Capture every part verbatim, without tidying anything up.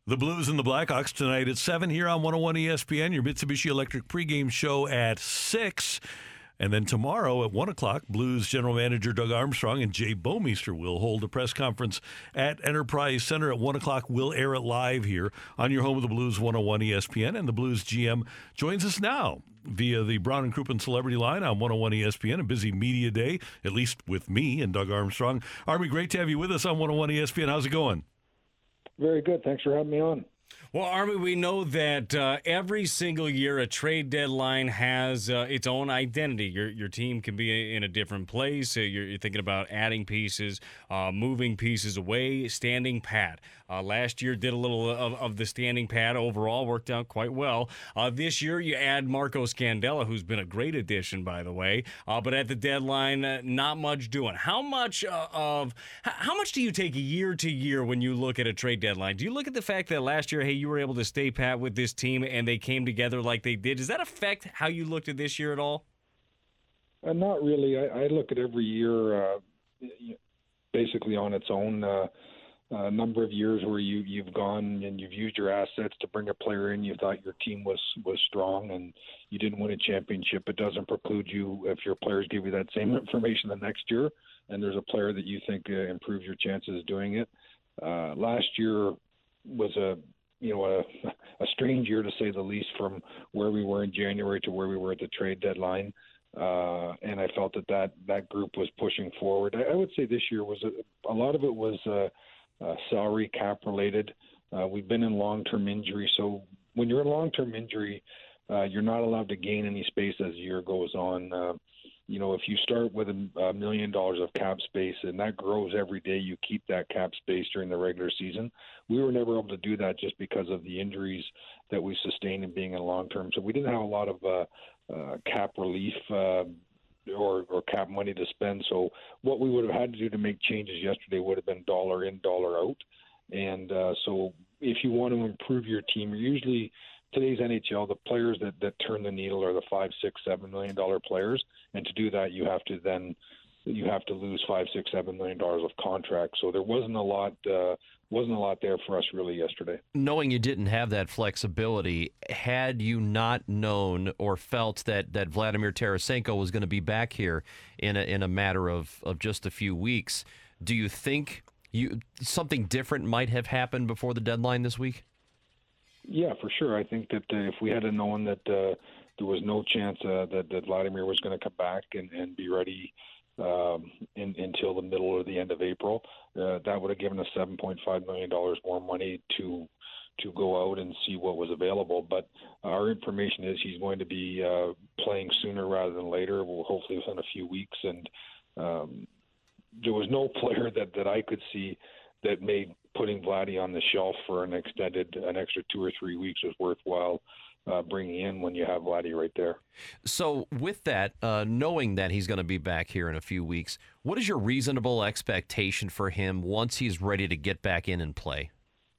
The Blues and the Blackhawks tonight at seven here on one oh one E S P N, your Mitsubishi Electric pregame show at six. And then tomorrow at one o'clock, Blues General Manager Doug Armstrong and Jay Bomeister will hold a press conference at Enterprise Center at one o'clock. We'll air it live here on your home of the Blues, one oh one E S P N. And the Blues G M joins us now via the Brown and Crouppen Celebrity Line on one oh one E S P N. A busy media day, at least with me and Doug Armstrong. Army, great to have you with us on one oh one E S P N. How's it going? Very good. Thanks for having me on. Well, Army, we know that uh, every single year a trade deadline has uh, its own identity. Your your team can be in a different place. Uh, you're, you're thinking about adding pieces, uh, moving pieces away, standing pat. Uh, last year did a little of, of the standing pat overall, worked out quite well. Uh, this year you add Marco Scandella, who's been a great addition, by the way. Uh, but at the deadline, uh, not much doing. How much uh, of how much do you take year to year when you look at a trade deadline? Do you look at the fact that last year, hey, you were able to stay pat with this team and they came together like they did? Does that affect how you looked at this year at all? Uh, not really. I, I look at every year uh, basically on its own. Uh, a number of years where you, you've gone and you've used your assets to bring a player in. You thought your team was, was strong and you didn't win a championship. It doesn't preclude you if your players give you that same information the next year and there's a player that you think uh, improves your chances of doing it. Uh, last year was a you know, a, a strange year to say the least, from where we were in January to where we were at the trade deadline. Uh, and I felt that, that that group was pushing forward. I, I would say this year was a, a lot of it was uh, uh, salary cap related. Uh, we've been in long-term injury. So when you're in long-term injury, uh, you're not allowed to gain any space as the year goes on. Uh, You know, if you start with a, a million dollars of cap space and that grows every day, you keep that cap space during the regular season. We were never able to do that just because of the injuries that we sustained in being in long term. So we didn't have a lot of uh, uh, cap relief uh, or, or cap money to spend. So what we would have had to do to make changes yesterday would have been dollar in, dollar out. And uh, so if you want to improve your team, you're usually – today's N H L, the players that, that turn the needle are the five, six, seven million dollar players, and to do that, you have to then you have to lose five, six, seven million dollars of contracts. So there wasn't a lot uh, wasn't a lot there for us really yesterday. Knowing you didn't have that flexibility, had you not known or felt that, that Vladimir Tarasenko was going to be back here in a in a matter of, of just a few weeks, do you think you something different might have happened before the deadline this week? Yeah, for sure. I think that uh, if we had known that uh, there was no chance uh, that, that Vladimir was going to come back and, and be ready um, in, until the middle or the end of April, uh, that would have given us seven point five million dollars more money to to go out and see what was available. But our information is he's going to be uh, playing sooner rather than later, well, hopefully within a few weeks. And um, there was no player that, that I could see that made putting Vladdy on the shelf for an extended, an extra two or three weeks was worthwhile uh, bringing in when you have Vladdy right there. So with that, uh, knowing that he's going to be back here in a few weeks, what is your reasonable expectation for him once he's ready to get back in and play?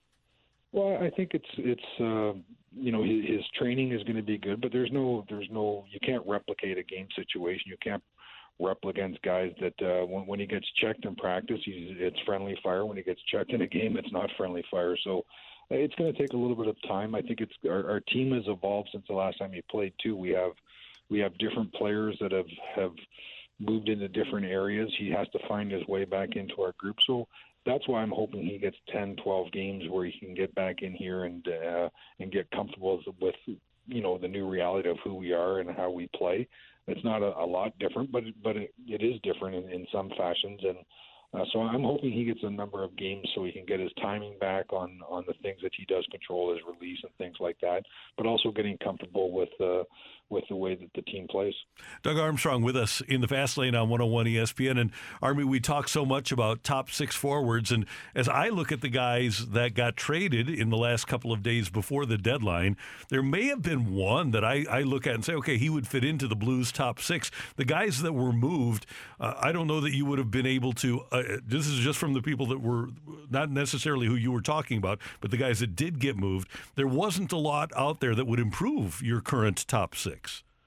Well, I think it's it's uh, you know his, his training is going to be good, but there's no there's no you can't replicate a game situation. You can't rep against guys that uh, when, when he gets checked in practice, he's, it's friendly fire. When he gets checked in a game, it's not friendly fire. So uh, it's going to take a little bit of time. I think it's our, our team has evolved since the last time he played too. We have we have different players that have have moved into different areas. He has to find his way back into our group. So that's why I'm hoping he gets ten, twelve games where he can get back in here and uh, and get comfortable with you know the new reality of who we are and how we play. It's not a, a lot different, but it, but it, it is different in, in some fashions, and uh, so I'm hoping he gets a number of games so he can get his timing back on, on the things that he does control, his release and things like that, but also getting comfortable with uh, with the way that the team plays. Doug Armstrong with us in the Fast Lane on one oh one E S P N. And Army, we talk so much about top six forwards, and as I look at the guys that got traded in the last couple of days before the deadline, there may have been one that I, I look at and say, okay, he would fit into the Blues top six. The guys that were moved, uh, I don't know that you would have been able to, uh, this is just from the people that were not necessarily who you were talking about, but the guys that did get moved, there wasn't a lot out there that would improve your current top six.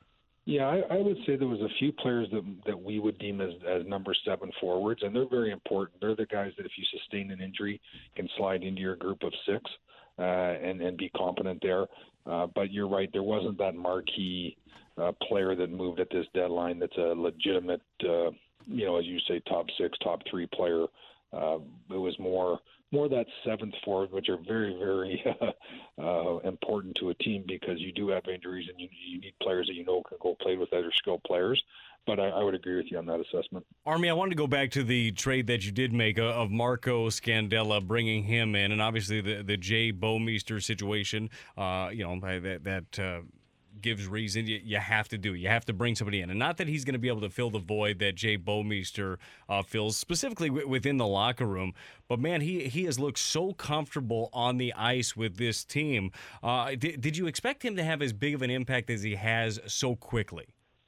Yeah, I, I would say there was a few players that that we would deem as, as number seven forwards, and they're very important. They're the guys that if you sustain an injury, can slide into your group of six uh, and, and be competent there. Uh, but you're right, there wasn't that marquee uh, player that moved at this deadline that's a legitimate, uh, you know, as you say, top six, top three player. Uh, it was more more that seventh forward, which are very, very uh, uh, important to a team because you do have injuries and you, you need players that you know can go play with other skilled players. But I, I would agree with you on that assessment. Army, I wanted to go back to the trade that you did make of Marco Scandella, bringing him in, and obviously the the Jay Bouwmeester situation. Uh, you know that that. Uh, gives reason you, you have to do. You have to bring somebody in. And not that he's going to be able to fill the void that Jay Bouwmeester uh, fills, specifically w- within the locker room. But, man, he, he has looked so comfortable on the ice with this team. Uh, did, did you expect him to have as big of an impact as he has so quickly?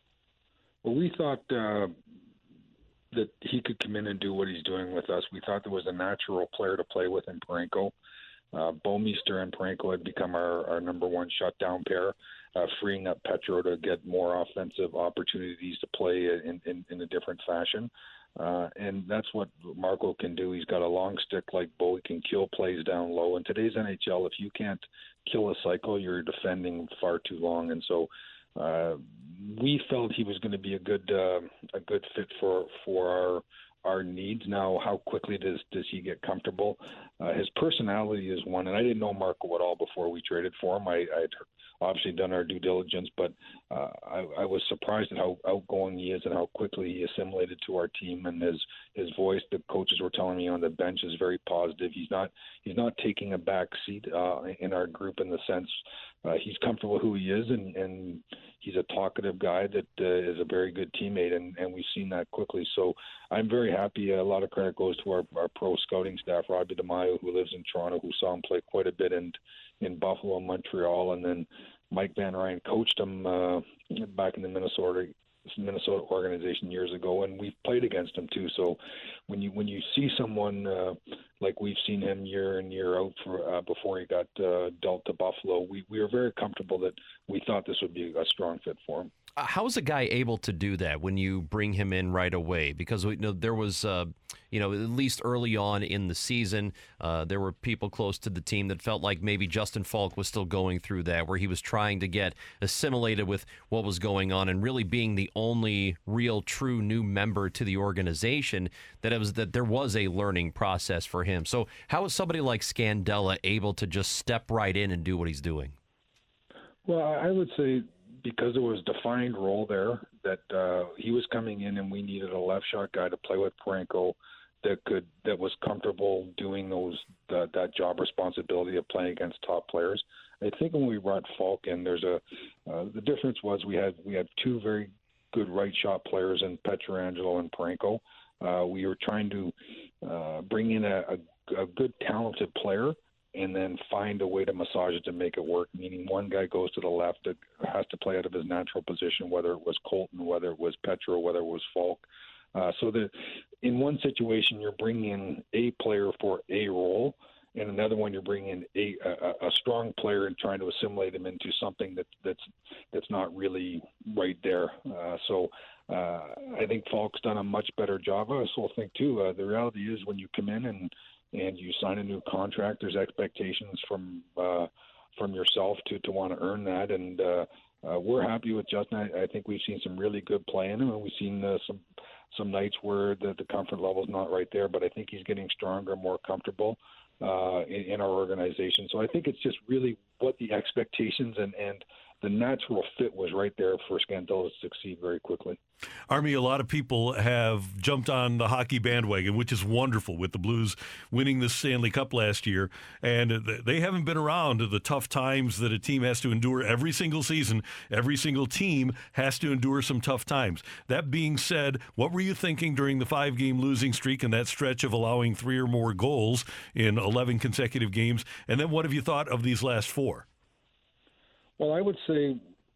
Well, we thought uh, that he could come in and do what he's doing with us. We thought there was a natural player to play with in Parenko. Uh, Bouwmeester and Parenko had become our, our number one shutdown pair, uh, freeing up Petro to get more offensive opportunities to play in, in, in a different fashion. Uh, and that's what Marco can do. He's got a long stick like Bo. He can kill plays down low. In today's N H L, if you can't kill a cycle, you're defending far too long. And so uh, we felt he was going to be a good uh, a good fit for for our our needs. Now, how quickly does does he get comfortable? Uh, his personality is one, and I didn't know Marco at all before we traded for him. I, I'd obviously done our due diligence, but uh, I, I was surprised at how outgoing he is and how quickly he assimilated to our team. And his his voice, the coaches were telling me on the bench, is very positive. He's not he's not taking a back seat uh, in our group in the sense uh, he's comfortable who he is, and, and he's a talkative guy that uh, is a very good teammate, and, and we've seen that quickly. So I'm very happy. A lot of credit goes to our, our pro scouting staff, Robbie DeMaio, who lives in Toronto, who saw him play quite a bit in, in Buffalo and Montreal, and then Mike Van Ryn coached him uh, back in the Minnesota Minnesota organization years ago, and we've played against him too. So when you when you see someone uh, like we've seen him year in year out for uh, before he got uh, dealt to Buffalo, we we were very comfortable that we thought this would be a strong fit for him. Uh, how is a guy able to do that when you bring him in right away? Because we you know there was, uh, you know, at least early on in the season, uh, there were people close to the team that felt like maybe Justin Falk was still going through that, where he was trying to get assimilated with what was going on and really being the only real, true new member to the organization. That it was that there was a learning process for him. So how is somebody like Scandella able to just step right in and do what he's doing? Well, I would say, because there was a defined role there, that uh, he was coming in and we needed a left shot guy to play with Parenko that could that was comfortable doing those that, that job responsibility of playing against top players. I think when we brought Falk in, there's a uh, the difference was we had we had two very good right shot players in Pietrangelo and Parenko. Uh, we were trying to uh, bring in a, a, a good talented player and then find a way to massage it to make it work, meaning one guy goes to the left that has to play out of his natural position, whether it was Colton, whether it was Petro, whether it was Falk. Uh, so that in one situation, you're bringing in a player for a role, and another one you're bringing in a, a, a strong player and trying to assimilate him into something that, that's that's not really right there. Uh, so uh, I think Falk's done a much better job. I also think, too, uh, the reality is when you come in and and you sign a new contract, there's expectations from uh, from yourself to, to want to earn that. And uh, uh, we're happy with Justin. I, I think we've seen some really good play in him, and we've seen uh, some some nights where the, the comfort level is not right there. But I think he's getting stronger, more comfortable uh, in, in our organization. So I think it's just really what the expectations and, and the natural fit was right there for Scandella to succeed very quickly. Army, a lot of people have jumped on the hockey bandwagon, which is wonderful, with the Blues winning the Stanley Cup last year. And they haven't been around the tough times that a team has to endure every single season. Every single team has to endure some tough times. That being said, what were you thinking during the five-game losing streak and that stretch of allowing three or more goals in eleven consecutive games? And then what have you thought of these last four? Well, I would say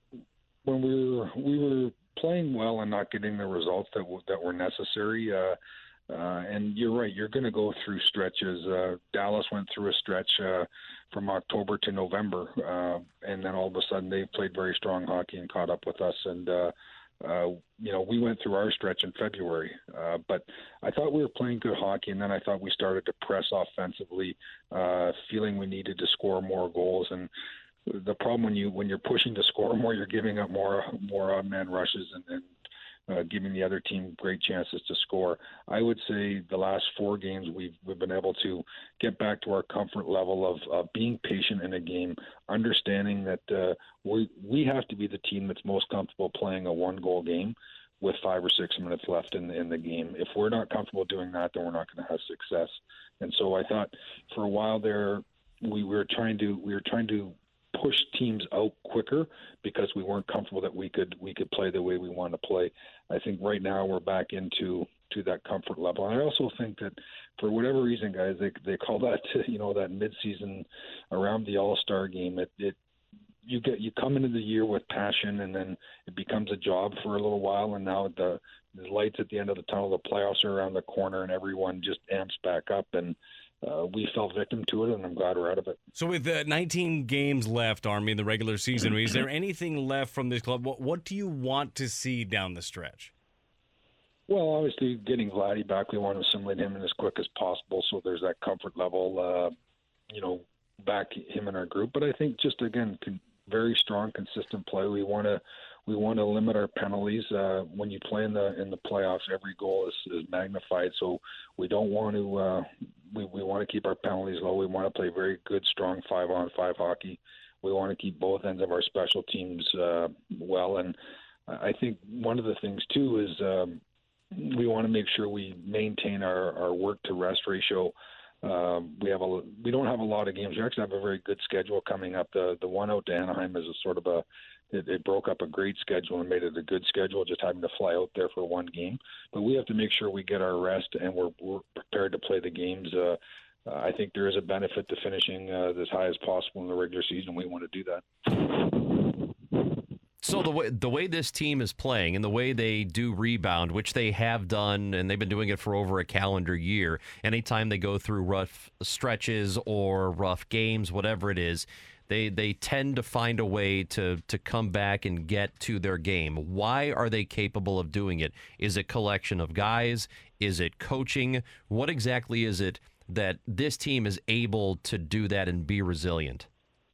when we were we were playing well and not getting the results that w- that were necessary, uh, Uh, and you're right, you're going to go through stretches. Uh, Dallas went through a stretch uh, from October to November, uh, and then all of a sudden they played very strong hockey and caught up with us. And, uh, uh, you know, we went through our stretch in February. Uh, but I thought we were playing good hockey, and then I thought we started to press offensively, uh, feeling we needed to score more goals. And the problem when, you, when you're pushing to score more, you're giving up more, more odd-man rushes and, and Uh, giving the other team great chances to score. I would say the last four games we've we've been able to get back to our comfort level of uh, being patient in a game, understanding that uh, we we have to be the team that's most comfortable playing a one goal game with five or six minutes left in in the game. If we're not comfortable doing that, then we're not going to have success. And so I thought for a while there we were trying to we were trying to push teams out quicker because we weren't comfortable that we could we could play the way we want to play. I think right now we're back into to that comfort level. And I also think that for whatever reason, guys, they they call that you know that midseason around the All-Star game. It it you get you come into the year with passion, and then it becomes a job for a little while. And now the the lights at the end of the tunnel, the playoffs are around the corner, and everyone just amps back up. And Uh, we fell victim to it, and I'm glad we're out of it. So with uh, nineteen games left, Army, in the regular season, is there anything left from this club? What, what do you want to see down the stretch? Well, obviously, getting Vladdy back, we want to assimilate him in as quick as possible, so there's that comfort level, uh, you know, back him in our group. But I think just, again, con- very strong, consistent play. We want to we want to limit our penalties. Uh, when you play in the in the playoffs, every goal is, is magnified, so we don't want to uh, we, we want to keep our penalties low. We want to play very good, strong five-on-five hockey. We want to keep both ends of our special teams uh, well. And I think one of the things, too, is um, we want to make sure we maintain our, our work-to-rest ratio. Um, we have a we don't have a lot of games. We actually have a very good schedule coming up. The the one out to Anaheim is a sort of a it, it broke up a great schedule and made it a good schedule, just having to fly out there for one game. But we have to make sure we get our rest and we're, we're prepared to play the games. Uh, uh, I think there is a benefit to finishing uh, as high as possible in the regular season. We want to do that. So the way the way this team is playing and the way they do rebound, which they have done, and they've been doing it for over a calendar year, anytime they go through rough stretches or rough games, whatever it is, they they tend to find a way to to come back and get to their game. Why are they capable of doing it? Is it collection of guys? Is it coaching? What exactly is it that this team is able to do that and be resilient?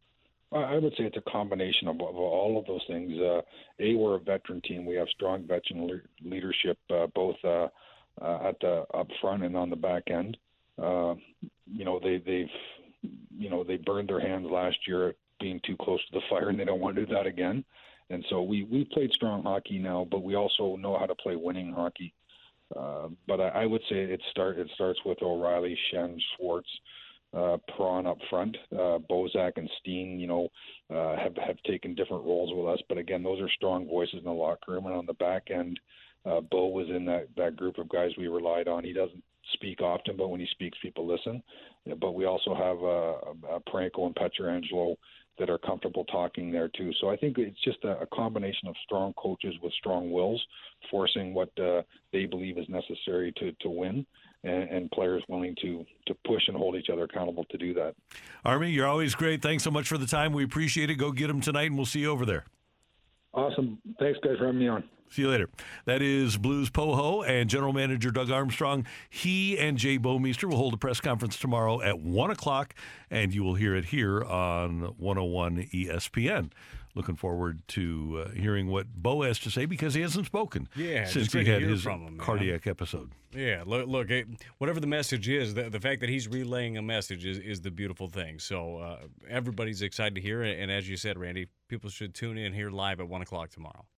I would say it's a combination of, of all of those things. Uh, a, we're a veteran team. We have strong veteran le- leadership, uh, both uh, uh, at the up front and on the back end. Uh, you know, they, they've, you know, they burned their hands last year being too close to the fire, and they don't want to do that again. And so we we played strong hockey now, but we also know how to play winning hockey. Uh, but I, I would say it start it starts with O'Reilly, Shen, Schwartz. Uh, Prawn up front, uh, Bozak and Steen, you know, uh, have have taken different roles with us. But again, those are strong voices in the locker room. And on the back end, uh, Bo was in that, that group of guys we relied on. He doesn't speak often, but when he speaks, people listen. Yeah, but we also have uh, uh, Parenko and Pietrangelo that are comfortable talking there too. So I think it's just a, a combination of strong coaches with strong wills, forcing what uh, they believe is necessary to to win. And, and players willing to to push and hold each other accountable to do that. Army, you're always great. Thanks so much for the time. We appreciate it. Go get them tonight, and we'll see you over there. Awesome. Thanks, guys, for having me on. See you later. That is Blues Poho and General Manager Doug Armstrong. He and Jay Bouwmeester will hold a press conference tomorrow at one o'clock, and you will hear it here on one oh one E S P N. Looking forward to uh, hearing what Bo has to say because he hasn't spoken yeah, since he had his him, cardiac episode. Yeah, look, look it, whatever the message is, the, the fact that he's relaying a message is, is the beautiful thing. So uh, everybody's excited to hear it, and as you said, Randy, people should tune in here live at one o'clock tomorrow.